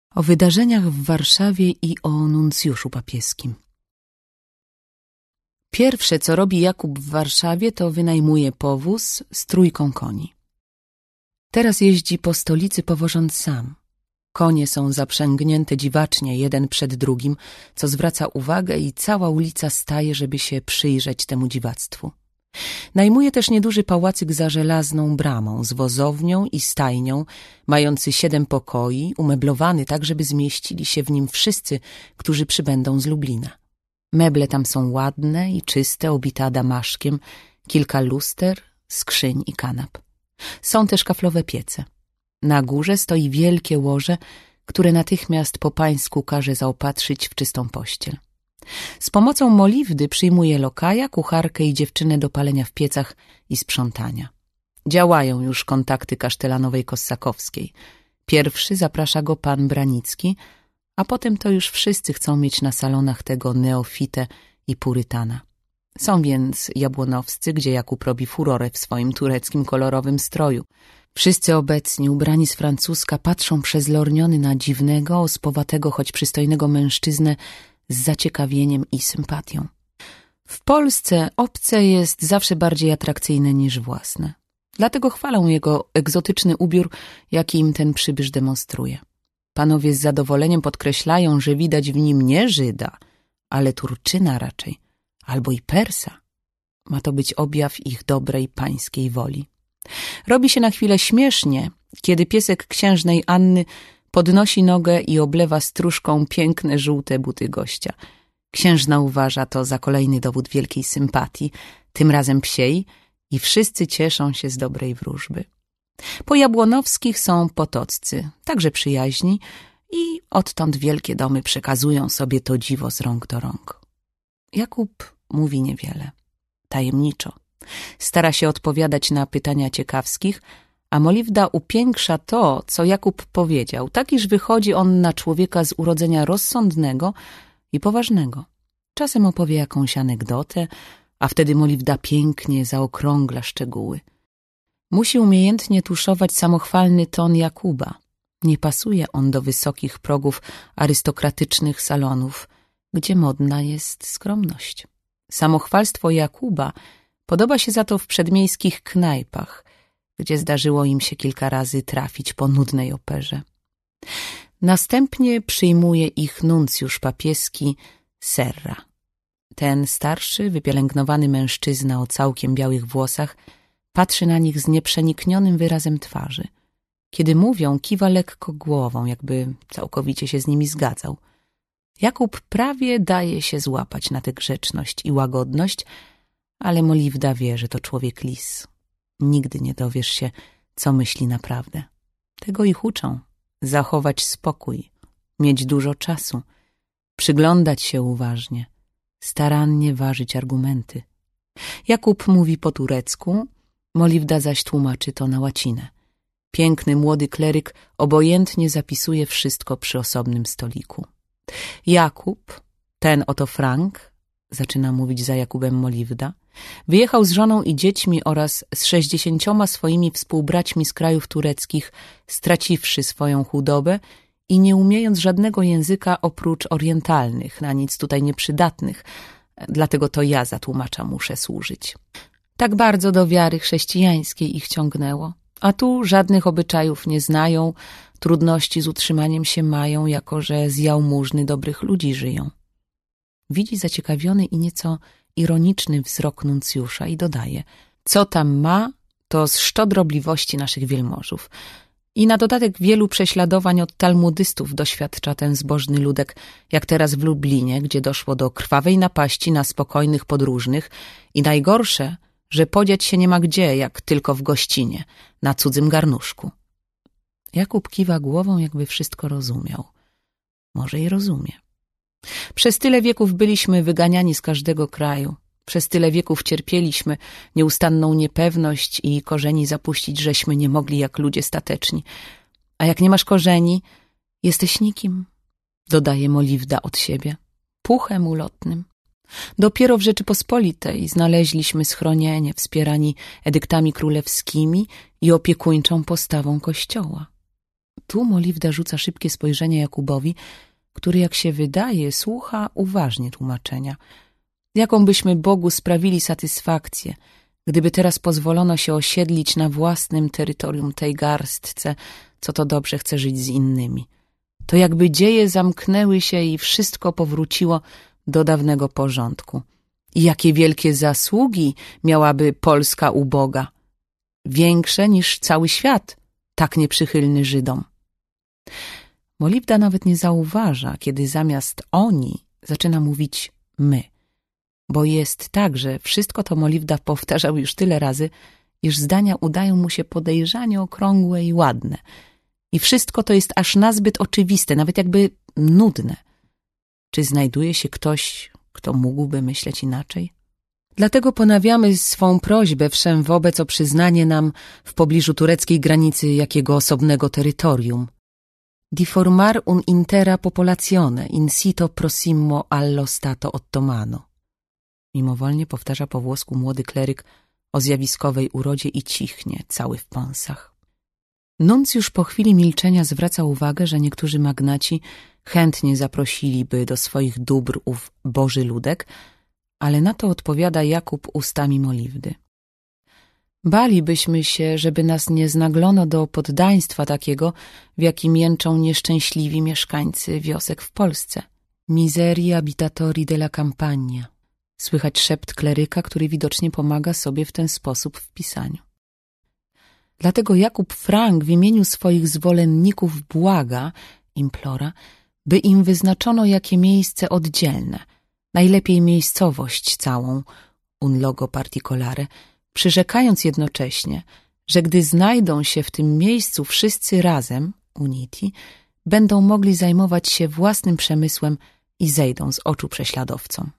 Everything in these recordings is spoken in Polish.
O wydarzeniach w Warszawie i o nuncjuszu papieskim. Pierwsze, co robi Jakub w Warszawie, to wynajmuje powóz z 3 koni. Teraz jeździ po stolicy, powożąc sam. Konie są zaprzęgnięte dziwacznie, jeden przed drugim, co zwraca uwagę i cała ulica staje, żeby się przyjrzeć temu dziwactwu. Najmuje też nieduży pałacyk za żelazną bramą, z wozownią i stajnią, mający 7 pokoi, umeblowany tak, żeby zmieścili się w nim wszyscy, którzy przybędą z Lublina. Meble tam są ładne i czyste, obite adamaszkiem, kilka luster, skrzyń i kanap. Są też kaflowe piece. Na górze stoi wielkie łoże, które natychmiast po pańsku każe zaopatrzyć w czystą pościel. Z pomocą Moliwdy przyjmuje lokaja, kucharkę i dziewczynę do palenia w piecach i sprzątania. Działają już kontakty kasztelanowej Kossakowskiej. Pierwszy zaprasza go pan Branicki, a potem to już wszyscy chcą mieć na salonach tego neofitę i purytana. Są więc jabłonowscy, gdzie Jakub robi furorę w swoim tureckim kolorowym stroju. Wszyscy obecni, ubrani z francuska, patrzą przezlorniony na dziwnego, ospowatego, choć przystojnego mężczyznę z zaciekawieniem i sympatią. W Polsce obce jest zawsze bardziej atrakcyjne niż własne. Dlatego chwalą jego egzotyczny ubiór, jaki im ten przybysz demonstruje. Panowie z zadowoleniem podkreślają, że widać w nim nie Żyda, ale Turczyna raczej, albo i Persa. Ma to być objaw ich dobrej pańskiej woli. Robi się na chwilę śmiesznie, kiedy piesek księżnej Anny podnosi nogę i oblewa stróżką piękne żółte buty gościa. Księżna uważa to za kolejny dowód wielkiej sympatii, tym razem psiej, i wszyscy cieszą się z dobrej wróżby. Po Jabłonowskich są potoccy, także przyjaźni, i odtąd wielkie domy przekazują sobie to dziwo z rąk do rąk. Jakub mówi niewiele, tajemniczo. Stara się odpowiadać na pytania ciekawskich, a Moliwda upiększa to, co Jakub powiedział, tak iż wychodzi on na człowieka z urodzenia rozsądnego i poważnego. Czasem opowie jakąś anegdotę, a wtedy Moliwda pięknie zaokrągla szczegóły. Musi umiejętnie tuszować samochwalny ton Jakuba. Nie pasuje on do wysokich progów arystokratycznych salonów, gdzie modna jest skromność. Samochwalstwo Jakuba podoba się za to w przedmiejskich knajpach, gdzie zdarzyło im się kilka razy trafić po nudnej operze. Następnie przyjmuje ich nuncjusz papieski Serra. Ten starszy, wypielęgnowany mężczyzna o całkiem białych włosach patrzy na nich z nieprzeniknionym wyrazem twarzy. Kiedy mówią, kiwa lekko głową, jakby całkowicie się z nimi zgadzał. Jakub prawie daje się złapać na tę grzeczność i łagodność, ale Moliwda wie, że to człowiek lis. Nigdy nie dowiesz się, co myśli naprawdę. Tego ich uczą. Zachować spokój, mieć dużo czasu, przyglądać się uważnie, starannie ważyć argumenty. Jakub mówi po turecku, Moliwda zaś tłumaczy to na łacinę. Piękny młody kleryk obojętnie zapisuje wszystko przy osobnym stoliku. Jakub, ten oto Frank, zaczyna mówić za Jakubem Moliwda, wyjechał z żoną i dziećmi oraz z 60 swoimi współbraćmi z krajów tureckich, straciwszy swoją chudobę i nie umiejąc żadnego języka oprócz orientalnych, na nic tutaj nieprzydatnych, dlatego to ja za tłumacza muszę służyć. Tak bardzo do wiary chrześcijańskiej ich ciągnęło, a tu żadnych obyczajów nie znają, trudności z utrzymaniem się mają, jako że z jałmużny dobrych ludzi żyją. Widzi zaciekawiony i nieco ironiczny wzrok nuncjusza i dodaje, co tam ma, to z szczodrobliwości naszych wielmożów. I na dodatek wielu prześladowań od talmudystów doświadcza ten zbożny ludek, jak teraz w Lublinie, gdzie doszło do krwawej napaści na spokojnych podróżnych i najgorsze, że podziać się nie ma gdzie, jak tylko w gościnie, na cudzym garnuszku. Jakub kiwa głową, jakby wszystko rozumiał. Może i rozumie. Przez tyle wieków byliśmy wyganiani z każdego kraju. Przez tyle wieków cierpieliśmy nieustanną niepewność i korzeni zapuścić żeśmy nie mogli jak ludzie stateczni. A jak nie masz korzeni, jesteś nikim, dodaje Moliwda od siebie, puchem ulotnym. Dopiero w Rzeczypospolitej znaleźliśmy schronienie, wspierani edyktami królewskimi i opiekuńczą postawą Kościoła. Tu Moliwda rzuca szybkie spojrzenie Jakubowi, który, jak się wydaje, słucha uważnie tłumaczenia. Jaką byśmy Bogu sprawili satysfakcję, gdyby teraz pozwolono się osiedlić na własnym terytorium tej garstce, co to dobrze chce żyć z innymi. To jakby dzieje zamknęły się i wszystko powróciło do dawnego porządku. I jakie wielkie zasługi miałaby Polska u Boga. Większe niż cały świat, tak nieprzychylny Żydom. Moliwda nawet nie zauważa, kiedy zamiast oni zaczyna mówić my. Bo jest tak, że wszystko to Moliwda powtarzał już tyle razy, iż zdania udają mu się podejrzanie okrągłe i ładne. I wszystko to jest aż nazbyt oczywiste, nawet jakby nudne. Czy znajduje się ktoś, kto mógłby myśleć inaczej? Dlatego ponawiamy swą prośbę wszem wobec o przyznanie nam w pobliżu tureckiej granicy jakiego osobnego terytorium. Di formar un intera popolazione in sito prossimo allo Stato Ottomano. Mimowolnie powtarza po włosku młody kleryk o zjawiskowej urodzie i cichnie, cały w pąsach. Nuncjusz po chwili milczenia zwraca uwagę, że niektórzy magnaci chętnie zaprosiliby do swoich dóbr ów Boży ludek, ale na to odpowiada Jakub ustami Moliwdy. Balibyśmy się, żeby nas nie znaglono do poddaństwa takiego, w jakim jęczą nieszczęśliwi mieszkańcy wiosek w Polsce. Miseri abitatori della campagna. Słychać szept kleryka, który widocznie pomaga sobie w ten sposób w pisaniu. Dlatego Jakub Frank w imieniu swoich zwolenników błaga, implora, by im wyznaczono jakie miejsce oddzielne, najlepiej miejscowość całą, un logo particolare, przyrzekając jednocześnie, że gdy znajdą się w tym miejscu wszyscy razem, uniti, będą mogli zajmować się własnym przemysłem i zejdą z oczu prześladowcom.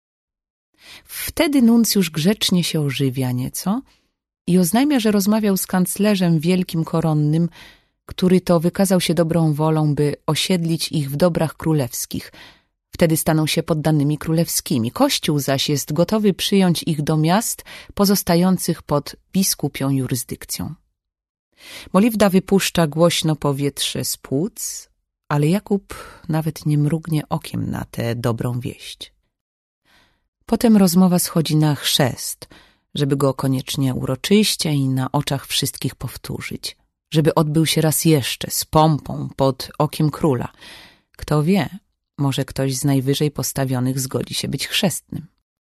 Wtedy nuncjusz grzecznie się ożywia nieco i oznajmia, że rozmawiał z kanclerzem wielkim koronnym, który to wykazał się dobrą wolą, by osiedlić ich w dobrach królewskich. Wtedy staną się poddanymi królewskimi. Kościół zaś jest gotowy przyjąć ich do miast pozostających pod biskupią jurysdykcją. Moliwda wypuszcza głośno powietrze z płuc, ale Jakub nawet nie mrugnie okiem na tę dobrą wieść. Potem rozmowa schodzi na chrzest, żeby go koniecznie uroczyście i na oczach wszystkich powtórzyć, żeby odbył się raz jeszcze z pompą pod okiem króla. Kto wie, może ktoś z najwyżej postawionych zgodzi się być chrzestnym.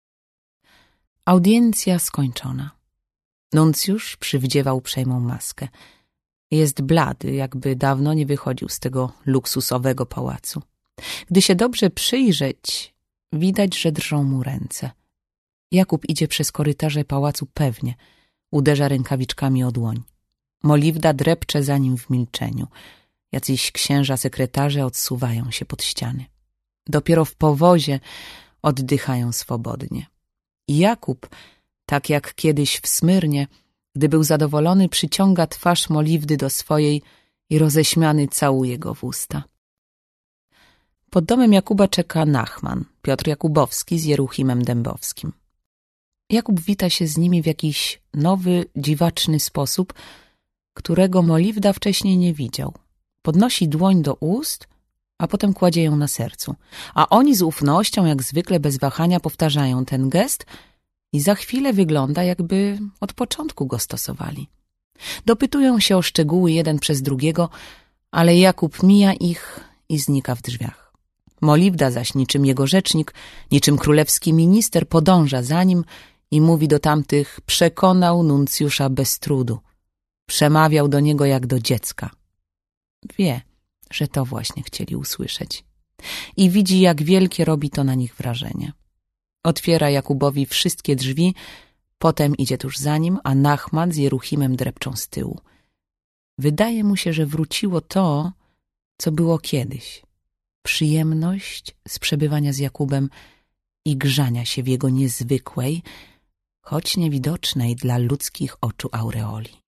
Audiencja skończona. Nuncjusz przywdziewa uprzejmą maskę. Jest blady, jakby dawno nie wychodził z tego luksusowego pałacu. Gdy się dobrze przyjrzeć, widać, że drżą mu ręce. Jakub idzie przez korytarze pałacu pewnie, uderza rękawiczkami o dłoń. Moliwda drepcze za nim w milczeniu. Jacyś księża sekretarze odsuwają się pod ściany. Dopiero w powozie oddychają swobodnie. I Jakub, tak jak kiedyś w Smyrnie, gdy był zadowolony, przyciąga twarz Moliwdy do swojej i roześmiany całuje go w usta. Pod domem Jakuba czeka Nachman, Piotr Jakubowski z Jeruchimem Dębowskim. Jakub wita się z nimi w jakiś nowy, dziwaczny sposób, którego Moliwda wcześniej nie widział. Podnosi dłoń do ust, a potem kładzie ją na sercu. A oni z ufnością, jak zwykle bez wahania, powtarzają ten gest i za chwilę wygląda, jakby od początku go stosowali. Dopytują się o szczegóły jeden przez drugiego, ale Jakub mija ich i znika w drzwiach. Moliwda zaś niczym jego rzecznik, niczym królewski minister podąża za nim i mówi do tamtych: przekonał nuncjusza bez trudu. Przemawiał do niego jak do dziecka. Wie, że to właśnie chcieli usłyszeć. I widzi, jak wielkie robi to na nich wrażenie. Otwiera Jakubowi wszystkie drzwi, potem idzie tuż za nim, a Nachman z Jeruchimem drepczą z tyłu. Wydaje mu się, że wróciło to, co było kiedyś. Przyjemność z przebywania z Jakubem i grzania się w jego niezwykłej, choć niewidocznej dla ludzkich oczu aureoli.